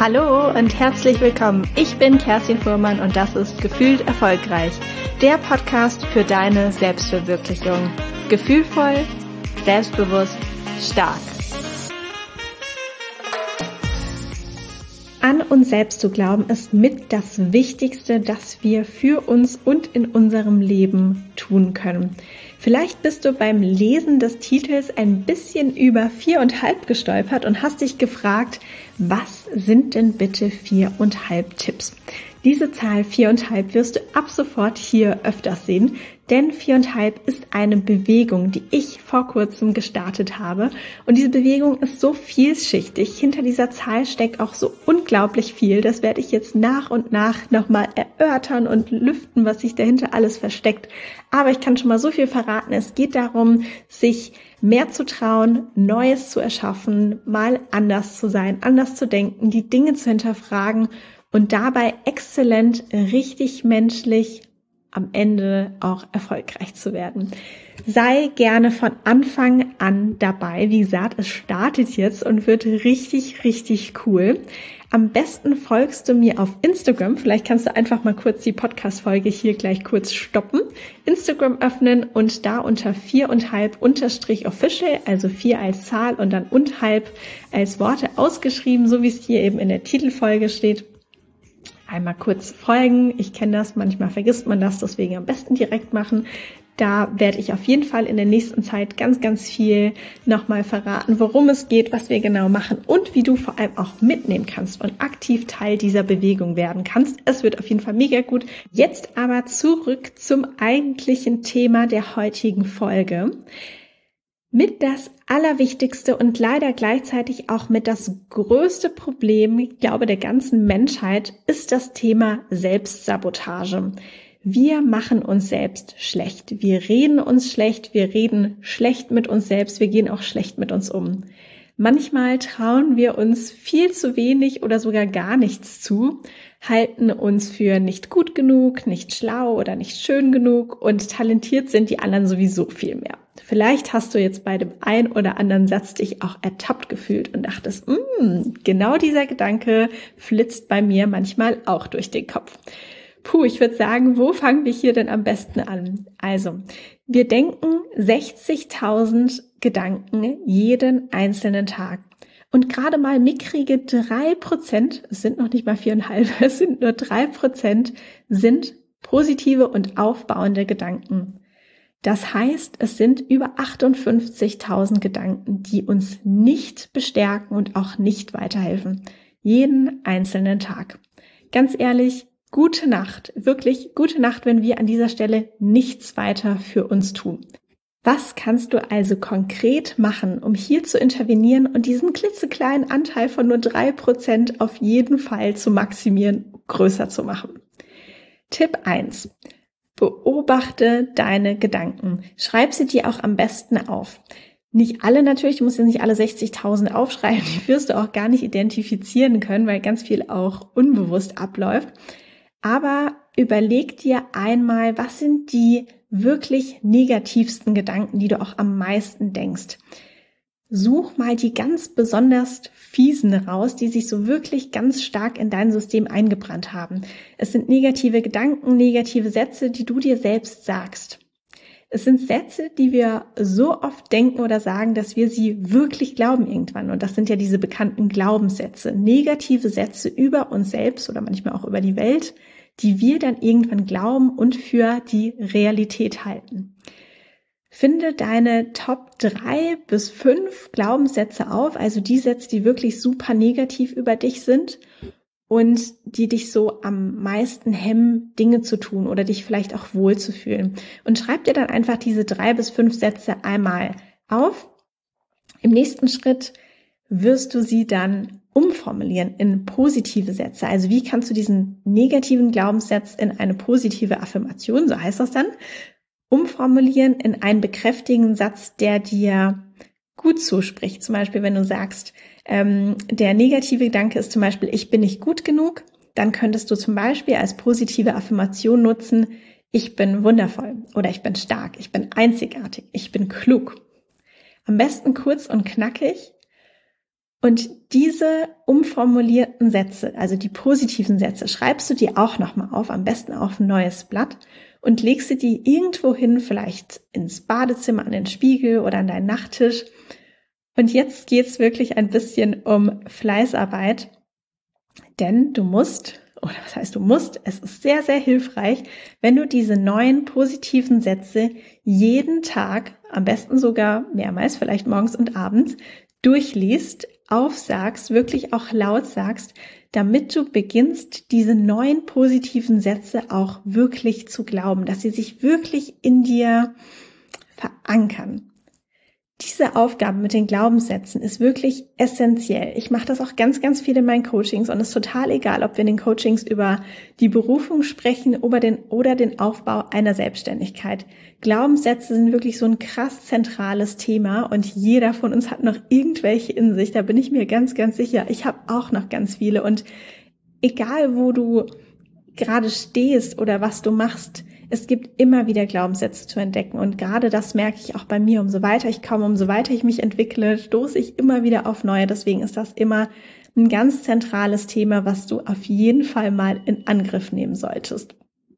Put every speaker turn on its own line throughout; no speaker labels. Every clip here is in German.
Hallo und herzlich willkommen. Ich bin Kerstin Fuhrmann und das ist Gefühlt Erfolgreich, der Podcast für deine Selbstverwirklichung. Gefühlvoll, selbstbewusst, stark. An uns selbst zu glauben ist mit das Wichtigste, das wir für uns und in unserem Leben tun können. Vielleicht bist du beim Lesen des Titels ein bisschen über 4,5 gestolpert und hast dich gefragt, was sind denn bitte 4,5 Tipps? Diese Zahl 4,5 wirst du ab sofort hier öfters sehen, denn 4,5 ist eine Bewegung, die ich vor kurzem gestartet habe. Und diese Bewegung ist so vielschichtig. Hinter dieser Zahl steckt auch so unglaublich viel. Das werde ich jetzt nach und nach nochmal erörtern und lüften, was sich dahinter alles versteckt. Aber ich kann schon mal so viel verraten. Es geht darum, sich mehr zu trauen, Neues zu erschaffen, mal anders zu sein, anders zu denken, die Dinge zu hinterfragen und dabei exzellent, richtig menschlich am Ende auch erfolgreich zu werden. Sei gerne von Anfang an dabei. Wie gesagt, es startet jetzt und wird richtig, richtig cool. Am besten folgst du mir auf Instagram. Vielleicht kannst du einfach mal kurz die Podcast-Folge hier gleich kurz stoppen. Instagram öffnen und da unter 4,5_official, also 4 als Zahl und dann _halb als Worte ausgeschrieben, so wie es hier eben in der Titelfolge steht. Einmal kurz folgen. Ich kenne das, manchmal vergisst man das, deswegen am besten direkt machen. Da werde ich auf jeden Fall in der nächsten Zeit ganz, ganz viel nochmal verraten, worum es geht, was wir genau machen und wie du vor allem auch mitnehmen kannst und aktiv Teil dieser Bewegung werden kannst. Es wird auf jeden Fall mega gut. Jetzt aber zurück zum eigentlichen Thema der heutigen Folge. Mit das Allerwichtigste und leider gleichzeitig auch mit das größte Problem, ich glaube, der ganzen Menschheit, ist das Thema Selbstsabotage. Wir machen uns selbst schlecht. Wir reden uns schlecht. Wir reden schlecht mit uns selbst. Wir gehen auch schlecht mit uns um. Manchmal trauen wir uns viel zu wenig oder sogar gar nichts zu, halten uns für nicht gut genug, nicht schlau oder nicht schön genug und talentiert sind die anderen sowieso viel mehr. Vielleicht hast du jetzt bei dem einen oder anderen Satz dich auch ertappt gefühlt und dachtest, genau dieser Gedanke flitzt bei mir manchmal auch durch den Kopf. Ich würde sagen, wo fangen wir hier denn am besten an? Also, wir denken 60.000 Gedanken jeden einzelnen Tag. Und gerade mal mickrige 3%, es sind noch nicht mal 4,5, es sind nur 3%, sind positive und aufbauende Gedanken. Das heißt, es sind über 58.000 Gedanken, die uns nicht bestärken und auch nicht weiterhelfen. Jeden einzelnen Tag. Ganz ehrlich, gute Nacht, wirklich gute Nacht, wenn wir an dieser Stelle nichts weiter für uns tun. Was kannst du also konkret machen, um hier zu intervenieren und diesen klitzekleinen Anteil von nur 3% auf jeden Fall zu maximieren, größer zu machen? Tipp 1. Beobachte deine Gedanken. Schreib sie dir auch am besten auf. Nicht alle natürlich, du musst jetzt nicht alle 60.000 aufschreiben, die wirst du auch gar nicht identifizieren können, weil ganz viel auch unbewusst abläuft. Aber überleg dir einmal, was sind die wirklich negativsten Gedanken, die du auch am meisten denkst. Such mal die ganz besonders fiesen raus, die sich so wirklich ganz stark in dein System eingebrannt haben. Es sind negative Gedanken, negative Sätze, die du dir selbst sagst. Es sind Sätze, die wir so oft denken oder sagen, dass wir sie wirklich glauben irgendwann. Und das sind ja diese bekannten Glaubenssätze, negative Sätze über uns selbst oder manchmal auch über die Welt, die wir dann irgendwann glauben und für die Realität halten. Finde deine Top 3 bis 5 Glaubenssätze auf, also die Sätze, die wirklich super negativ über dich sind und die dich so am meisten hemmen, Dinge zu tun oder dich vielleicht auch wohlzufühlen. Und schreib dir dann einfach diese 3 bis 5 Sätze einmal auf. Im nächsten Schritt wirst du sie dann umformulieren in positive Sätze. Also wie kannst du diesen negativen Glaubenssatz in eine positive Affirmation, so heißt das dann, umformulieren in einen bekräftigenden Satz, der dir gut zuspricht. Zum Beispiel, wenn du sagst, der negative Gedanke ist zum Beispiel, ich bin nicht gut genug, dann könntest du zum Beispiel als positive Affirmation nutzen, ich bin wundervoll oder ich bin stark, ich bin einzigartig, ich bin klug. Am besten kurz und knackig Und diese umformulierten Sätze, also die positiven Sätze, schreibst du dir auch nochmal auf, am besten auf ein neues Blatt und legst sie die irgendwo hin, vielleicht ins Badezimmer, an den Spiegel oder an deinen Nachttisch. Und jetzt geht's wirklich ein bisschen um Fleißarbeit, denn du musst, oder was heißt du musst, es ist sehr, sehr hilfreich, wenn du diese neuen positiven Sätze jeden Tag, am besten sogar mehrmals, vielleicht morgens und abends, durchliest, aufsagst, wirklich auch laut sagst, damit du beginnst, diese neuen positiven Sätze auch wirklich zu glauben, dass sie sich wirklich in dir verankern. Diese Aufgabe mit den Glaubenssätzen ist wirklich essentiell. Ich mache das auch ganz, ganz viel in meinen Coachings und es ist total egal, ob wir in den Coachings über die Berufung sprechen oder den Aufbau einer Selbstständigkeit. Glaubenssätze sind wirklich so ein krass zentrales Thema und jeder von uns hat noch irgendwelche in sich. Da bin ich mir ganz, ganz sicher. Ich habe auch noch ganz viele und egal, wo du gerade stehst oder was du machst, es gibt immer wieder Glaubenssätze zu entdecken und gerade das merke ich auch bei mir. Umso weiter ich komme, umso weiter ich mich entwickle, stoße ich immer wieder auf neue. Deswegen ist das immer ein ganz zentrales Thema, was du auf jeden Fall mal in Angriff nehmen solltest.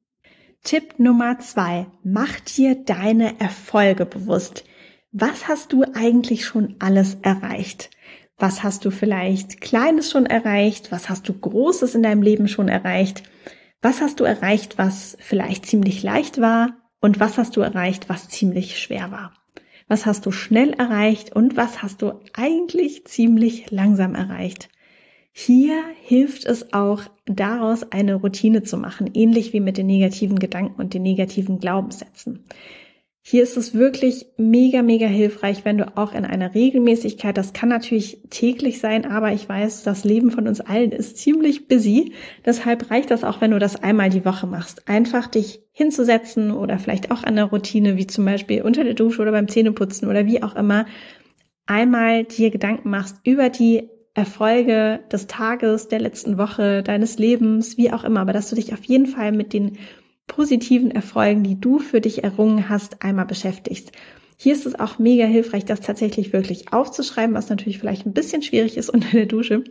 Tipp Nummer 2. Mach dir deine Erfolge bewusst. Was hast du eigentlich schon alles erreicht? Was hast du vielleicht Kleines schon erreicht? Was hast du Großes in deinem Leben schon erreicht? Was hast du erreicht, was vielleicht ziemlich leicht war? Und was hast du erreicht, was ziemlich schwer war? Was hast du schnell erreicht und was hast du eigentlich ziemlich langsam erreicht? Hier hilft es auch, daraus eine Routine zu machen, ähnlich wie mit den negativen Gedanken und den negativen Glaubenssätzen. Hier ist es wirklich mega, mega hilfreich, wenn du auch in einer Regelmäßigkeit, das kann natürlich täglich sein, aber ich weiß, das Leben von uns allen ist ziemlich busy. Deshalb reicht das auch, wenn du das einmal die Woche machst. Einfach dich hinzusetzen oder vielleicht auch an der Routine, wie zum Beispiel unter der Dusche oder beim Zähneputzen oder wie auch immer, einmal dir Gedanken machst über die Erfolge des Tages, der letzten Woche, deines Lebens, wie auch immer, aber dass du dich auf jeden Fall mit den positiven Erfolgen, die du für dich errungen hast, einmal beschäftigst. Hier ist es auch mega hilfreich, das tatsächlich wirklich aufzuschreiben, was natürlich vielleicht ein bisschen schwierig ist unter der Dusche.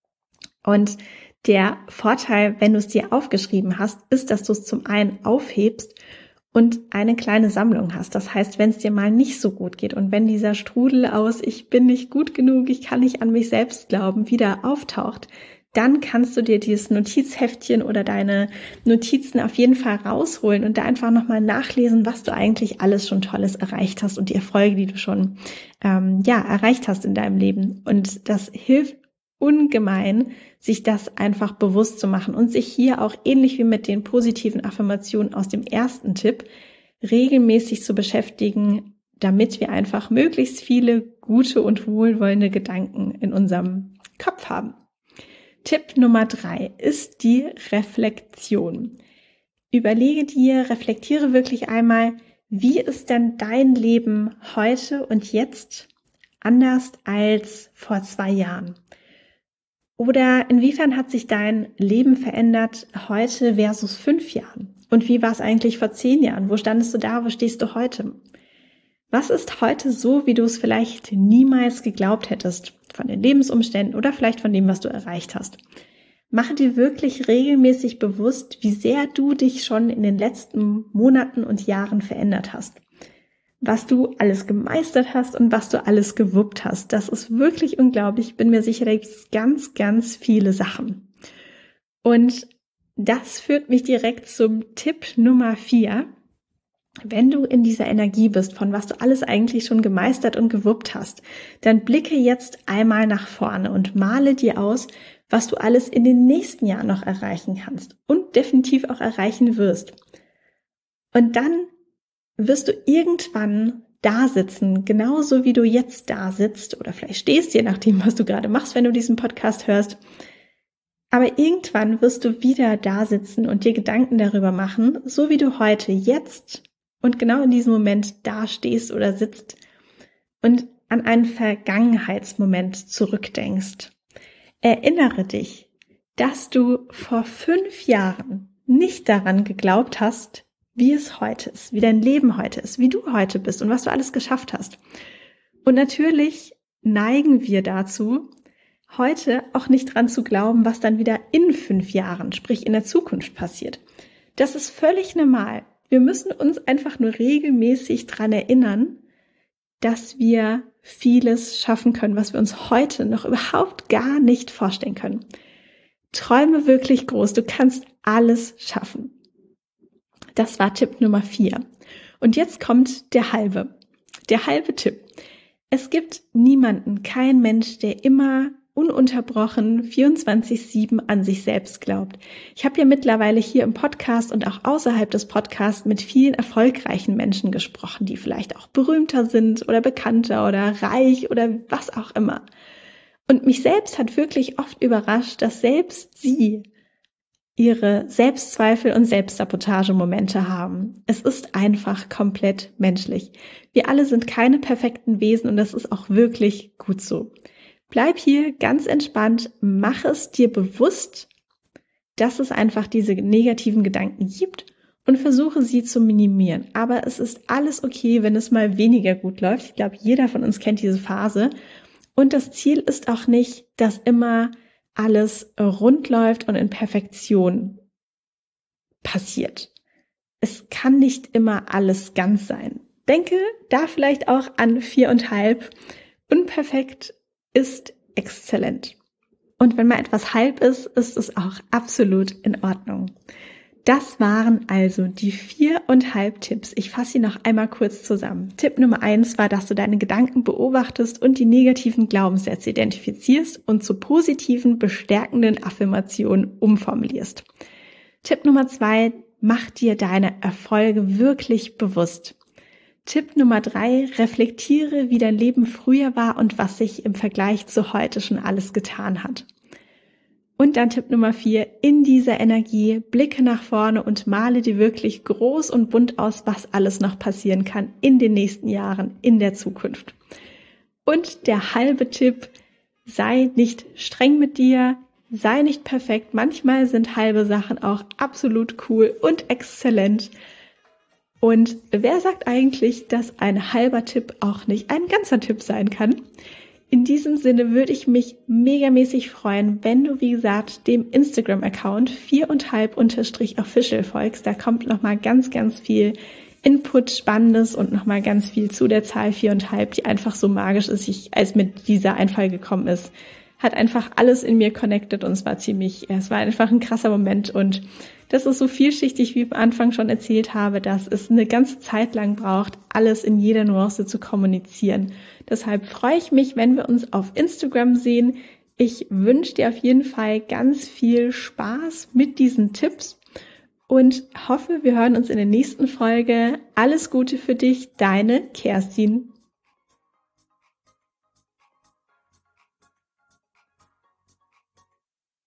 Und der Vorteil, wenn du es dir aufgeschrieben hast, ist, dass du es zum einen aufhebst und eine kleine Sammlung hast. Das heißt, wenn es dir mal nicht so gut geht und wenn dieser Strudel aus ich bin nicht gut genug, ich kann nicht an mich selbst glauben, wieder auftaucht, dann kannst du dir dieses Notizheftchen oder deine Notizen auf jeden Fall rausholen und da einfach nochmal nachlesen, was du eigentlich alles schon Tolles erreicht hast und die Erfolge, die du schon erreicht hast in deinem Leben. Und das hilft ungemein, sich das einfach bewusst zu machen und sich hier auch ähnlich wie mit den positiven Affirmationen aus dem ersten Tipp regelmäßig zu beschäftigen, damit wir einfach möglichst viele gute und wohlwollende Gedanken in unserem Kopf haben. Tipp Nummer 3 ist die Reflexion. Reflektiere wirklich einmal, wie ist denn dein Leben heute und jetzt anders als vor 2 Jahren? Oder inwiefern hat sich dein Leben verändert heute versus 5 Jahren? Und wie war es eigentlich vor 10 Jahren? Wo standest du da? Wo stehst du heute? Was ist heute so, wie du es vielleicht niemals geglaubt hättest, von den Lebensumständen oder vielleicht von dem, was du erreicht hast? Mache dir wirklich regelmäßig bewusst, wie sehr du dich schon in den letzten Monaten und Jahren verändert hast. Was du alles gemeistert hast und was du alles gewuppt hast. Das ist wirklich unglaublich. Ich bin mir sicher, da gibt es ganz, ganz viele Sachen. Und das führt mich direkt zum Tipp Nummer 4. Wenn du in dieser Energie bist, von was du alles eigentlich schon gemeistert und gewuppt hast, dann blicke jetzt einmal nach vorne und male dir aus, was du alles in den nächsten Jahren noch erreichen kannst und definitiv auch erreichen wirst. Und dann wirst du irgendwann da sitzen, genauso wie du jetzt da sitzt oder vielleicht stehst, je nachdem, was du gerade machst, wenn du diesen Podcast hörst. Aber irgendwann wirst du wieder da sitzen und dir Gedanken darüber machen, so wie du heute jetzt und genau in diesem Moment da stehst oder sitzt und an einen Vergangenheitsmoment zurückdenkst. Erinnere dich, dass du vor 5 Jahren nicht daran geglaubt hast, wie es heute ist, wie dein Leben heute ist, wie du heute bist und was du alles geschafft hast. Und natürlich neigen wir dazu, heute auch nicht dran zu glauben, was dann wieder in 5 Jahren, sprich in der Zukunft passiert. Das ist völlig normal. Wir müssen uns einfach nur regelmäßig dran erinnern, dass wir vieles schaffen können, was wir uns heute noch überhaupt gar nicht vorstellen können. Träume wirklich groß. Du kannst alles schaffen. Das war Tipp Nummer 4. Und jetzt kommt der halbe Tipp. Es gibt niemanden, kein Mensch, der immer ununterbrochen 24/7 an sich selbst glaubt. Ich habe ja mittlerweile hier im Podcast und auch außerhalb des Podcasts mit vielen erfolgreichen Menschen gesprochen, die vielleicht auch berühmter sind oder bekannter oder reich oder was auch immer. Und mich selbst hat wirklich oft überrascht, dass selbst sie ihre Selbstzweifel und Selbstsabotagemomente haben. Es ist einfach komplett menschlich. Wir alle sind keine perfekten Wesen und das ist auch wirklich gut so. Bleib hier ganz entspannt, mach es dir bewusst, dass es einfach diese negativen Gedanken gibt und versuche sie zu minimieren. Aber es ist alles okay, wenn es mal weniger gut läuft. Ich glaube, jeder von uns kennt diese Phase. Und das Ziel ist auch nicht, dass immer alles rund läuft und in Perfektion passiert. Es kann nicht immer alles ganz sein. Denke da vielleicht auch an 4,5. Unperfekt ist exzellent. Und wenn mal etwas halb ist, ist es auch absolut in Ordnung. Das waren also die 4,5 Tipps. Ich fasse sie noch einmal kurz zusammen. Tipp Nummer 1 war, dass du deine Gedanken beobachtest und die negativen Glaubenssätze identifizierst und zu positiven, bestärkenden Affirmationen umformulierst. Tipp Nummer 2, mach dir deine Erfolge wirklich bewusst. Tipp Nummer 3, reflektiere, wie dein Leben früher war und was sich im Vergleich zu heute schon alles getan hat. Und dann Tipp Nummer 4, in dieser Energie blicke nach vorne und male dir wirklich groß und bunt aus, was alles noch passieren kann in den nächsten Jahren, in der Zukunft. Und der halbe Tipp, sei nicht streng mit dir, sei nicht perfekt. Manchmal sind halbe Sachen auch absolut cool und exzellent. Und wer sagt eigentlich, dass ein halber Tipp auch nicht ein ganzer Tipp sein kann? In diesem Sinne würde ich mich megamäßig freuen, wenn du, wie gesagt, dem Instagram-Account 4,5_official folgst. Da kommt nochmal ganz, ganz viel Input, Spannendes und nochmal ganz viel zu der Zahl 4,5, die einfach so magisch ist, als mir dieser Einfall gekommen ist. Hat einfach alles in mir connected und es war einfach ein krasser Moment und das ist so vielschichtig, wie ich am Anfang schon erzählt habe, dass es eine ganze Zeit lang braucht, alles in jeder Nuance zu kommunizieren. Deshalb freue ich mich, wenn wir uns auf Instagram sehen. Ich wünsche dir auf jeden Fall ganz viel Spaß mit diesen Tipps und hoffe, wir hören uns in der nächsten Folge. Alles Gute für dich, deine Kerstin.